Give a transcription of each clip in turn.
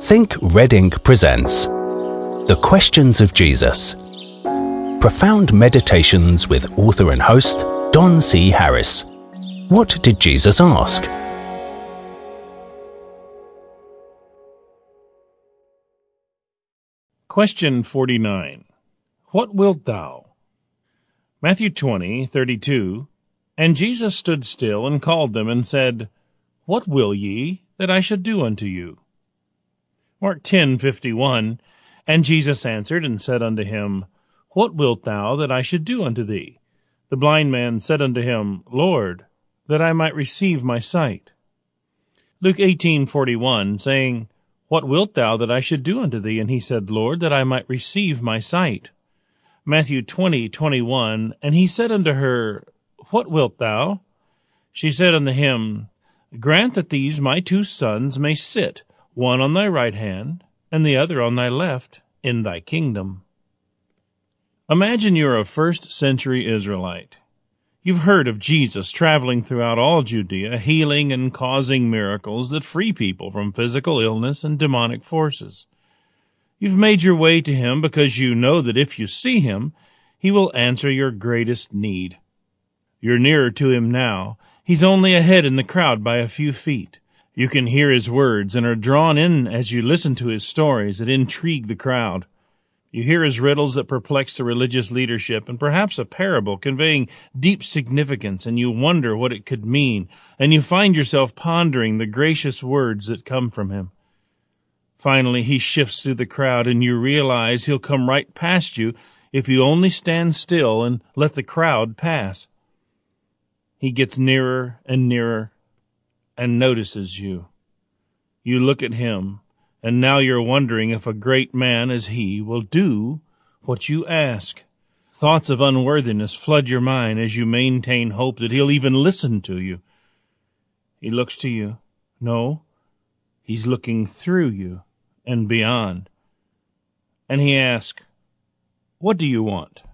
Think Red Ink presents The Questions of Jesus. Profound meditations with author and host Don C. Harris. What did Jesus ask? Question 49. What wilt thou? Matthew 20:32. And Jesus stood still and called them and said, What will ye that I should do unto you? Mark 10:51. And Jesus answered and said unto him, What wilt thou that I should do unto thee? The blind man said unto him, Lord, that I might receive my sight. Luke 18:41, saying, What wilt thou that I should do unto thee? And he said, Lord, that I might receive my sight. Matthew 20:21, And he said unto her, What wilt thou? She said unto him, Grant that these my two sons may sit, one on thy right hand, and the other on thy left, in thy kingdom. Imagine you're a first-century Israelite. You've heard of Jesus traveling throughout all Judea, healing and causing miracles that free people from physical illness and demonic forces. You've made your way to him because you know that if you see him, he will answer your greatest need. You're nearer to him now. He's only ahead in the crowd by a few feet. You can hear his words and are drawn in as you listen to his stories that intrigue the crowd. You hear his riddles that perplex the religious leadership, and perhaps a parable conveying deep significance, and you wonder what it could mean, and you find yourself pondering the gracious words that come from him. Finally, he shifts through the crowd, and you realize he'll come right past you if you only stand still and let the crowd pass. He gets nearer and nearer and notices you. You look at him, and now you're wondering if a great man as he will do what you ask. Thoughts of unworthiness flood your mind as you maintain hope that he'll even listen to you. He looks to you. No, he's looking through you and beyond. And he asks, What do you want?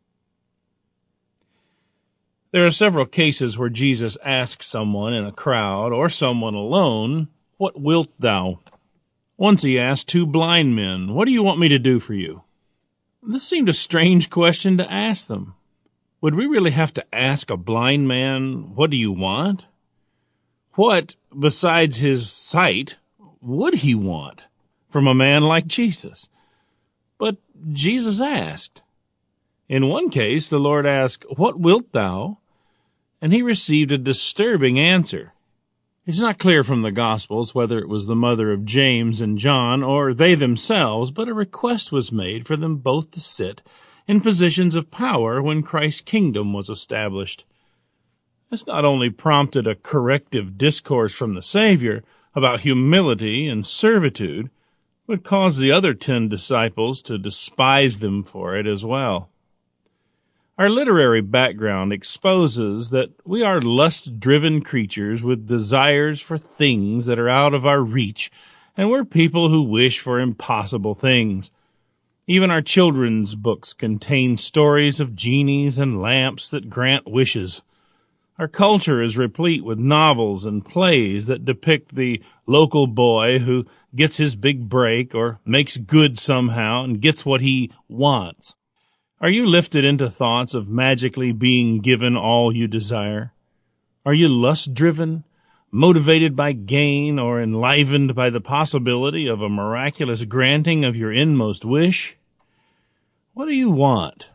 There are several cases where Jesus asks someone in a crowd or someone alone, What wilt thou? Once he asked two blind men, What do you want me to do for you? This seemed a strange question to ask them. Would we really have to ask a blind man, What do you want? What, besides his sight, would he want from a man like Jesus? But Jesus asked. In one case, the Lord asked, What wilt thou? And he received a disturbing answer. It's not clear from the Gospels whether it was the mother of James and John or they themselves, but a request was made for them both to sit in positions of power when Christ's kingdom was established. This not only prompted a corrective discourse from the Savior about humility and servitude, but caused the other 10 disciples to despise them for it as well. Our literary background exposes that we are lust-driven creatures with desires for things that are out of our reach, and we're people who wish for impossible things. Even our children's books contain stories of genies and lamps that grant wishes. Our culture is replete with novels and plays that depict the local boy who gets his big break or makes good somehow and gets what he wants. Are you lifted into thoughts of magically being given all you desire? Are you lust-driven, motivated by gain, or enlivened by the possibility of a miraculous granting of your inmost wish? What do you want?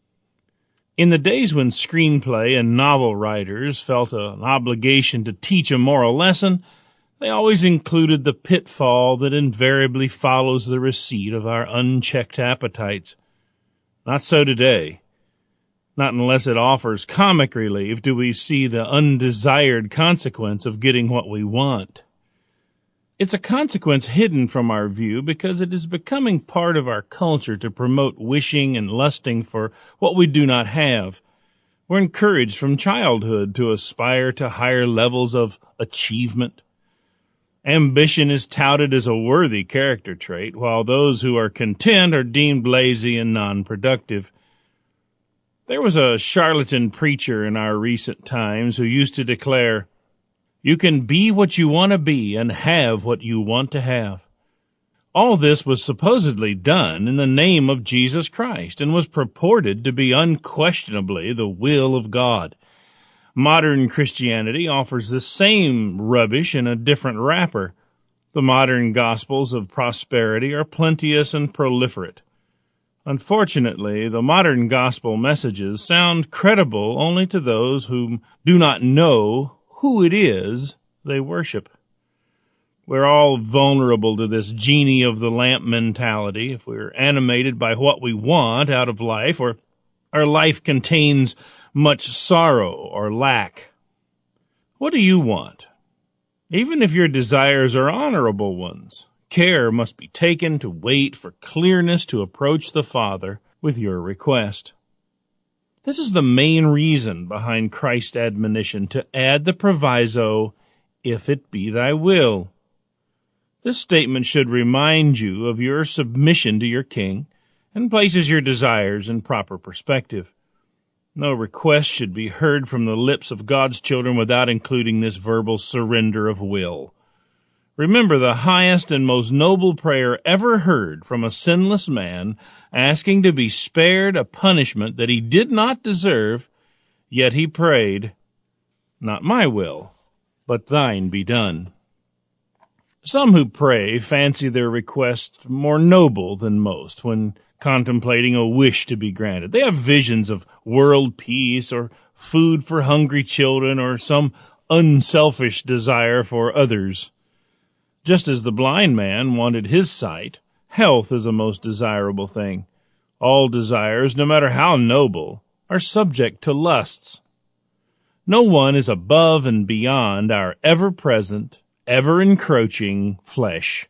In the days when screenplay and novel writers felt an obligation to teach a moral lesson, they always included the pitfall that invariably follows the receipt of our unchecked appetites. Not so today. Not unless it offers comic relief do we see the undesired consequence of getting what we want. It's a consequence hidden from our view because it is becoming part of our culture to promote wishing and lusting for what we do not have. We're encouraged from childhood to aspire to higher levels of achievement. Ambition is touted as a worthy character trait, while those who are content are deemed lazy and non-productive. There was a charlatan preacher in our recent times who used to declare, You can be what you want to be and have what you want to have. All this was supposedly done in the name of Jesus Christ and was purported to be unquestionably the will of God. Modern Christianity offers the same rubbish in a different wrapper. The modern gospels of prosperity are plenteous and proliferate. Unfortunately, the modern gospel messages sound credible only to those who do not know who it is they worship. We're all vulnerable to this genie of the lamp mentality if we're animated by what we want out of life, or our life contains much sorrow or lack. What do you want? Even if your desires are honorable ones, care must be taken to wait for clearness to approach the Father with your request. This is the main reason behind Christ's admonition to add the proviso, "if it be thy will." This statement should remind you of your submission to your King and places your desires in proper perspective. No request should be heard from the lips of God's children without including this verbal surrender of will. Remember the highest and most noble prayer ever heard from a sinless man, asking to be spared a punishment that he did not deserve, yet he prayed, "Not my will, but thine be done." Some who pray fancy their request more noble than most when contemplating a wish to be granted. They have visions of world peace or food for hungry children or some unselfish desire for others. Just as the blind man wanted his sight, health is a most desirable thing. All desires, no matter how noble, are subject to lusts. No one is above and beyond our ever-present, ever-encroaching flesh.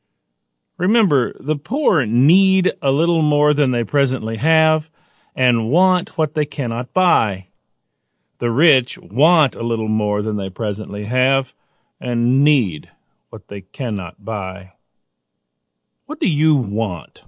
Remember, the poor need a little more than they presently have and want what they cannot buy. The rich want a little more than they presently have and need what they cannot buy. What do you want?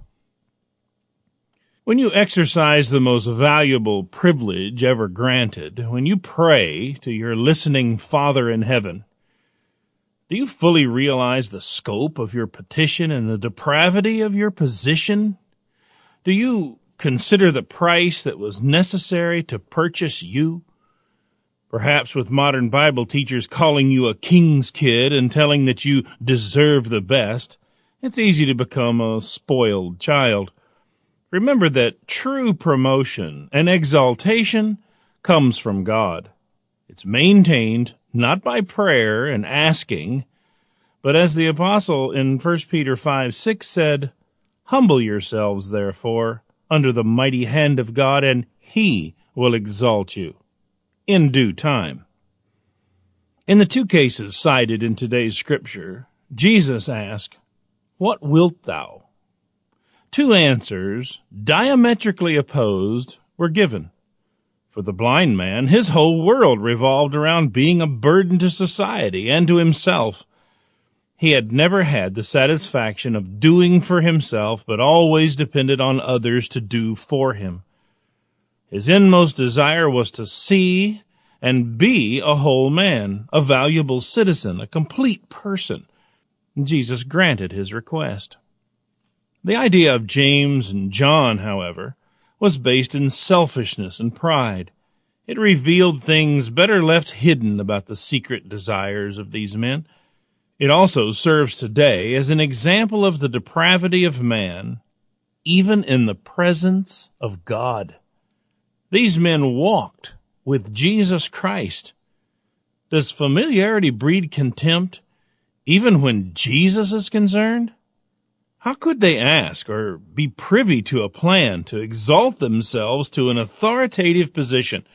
When you exercise the most valuable privilege ever granted, when you pray to your listening Father in heaven, do you fully realize the scope of your petition and the depravity of your position? Do you consider the price that was necessary to purchase you? Perhaps with modern Bible teachers calling you a king's kid and telling that you deserve the best, it's easy to become a spoiled child. Remember that true promotion and exaltation comes from God. It's maintained not by prayer and asking, but as the apostle in 1 Peter 5:6 said, "Humble yourselves, therefore, under the mighty hand of God, and he will exalt you in due time." In the two cases cited in today's scripture, Jesus asked, "What wilt thou?" Two answers, diametrically opposed, were given. For the blind man, his whole world revolved around being a burden to society and to himself. He had never had the satisfaction of doing for himself, but always depended on others to do for him. His inmost desire was to see and be a whole man, a valuable citizen, a complete person. Jesus granted his request. The idea of James and John, however, was based in selfishness and pride. It revealed things better left hidden about the secret desires of these men. It also serves today as an example of the depravity of man, even in the presence of God. These men walked with Jesus Christ. Does familiarity breed contempt, even when Jesus is concerned? How could they ask or be privy to a plan to exalt themselves to an authoritative position?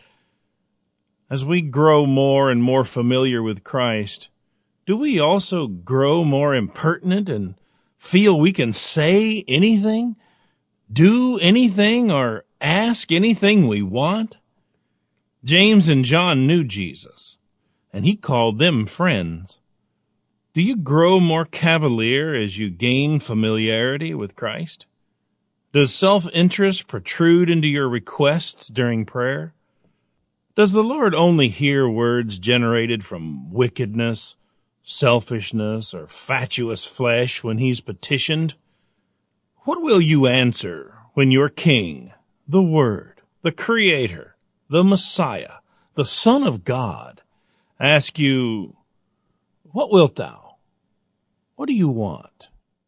As we grow more and more familiar with Christ, do we also grow more impertinent and feel we can say anything, do anything, or ask anything we want? James and John knew Jesus, and he called them friends. Do you grow more cavalier as you gain familiarity with Christ? Does self-interest protrude into your requests during prayer? Does the Lord only hear words generated from wickedness, selfishness or fatuous flesh when he's petitioned? What will you answer when your King, the Word, the Creator, the Messiah, the Son of God, ask you, "What wilt thou? What do you want?"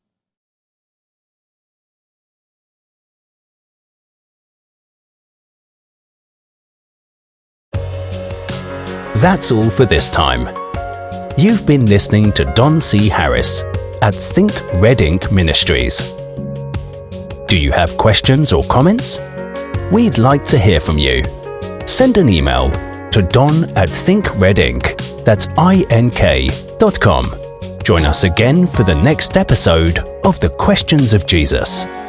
That's all for this time. You've been listening to Don C. Harris at Think Red Ink Ministries. Do you have questions or comments? We'd like to hear from you. Send an email to don@thinkredink, that's ink.com. Join us again for the next episode of The Questions of Jesus.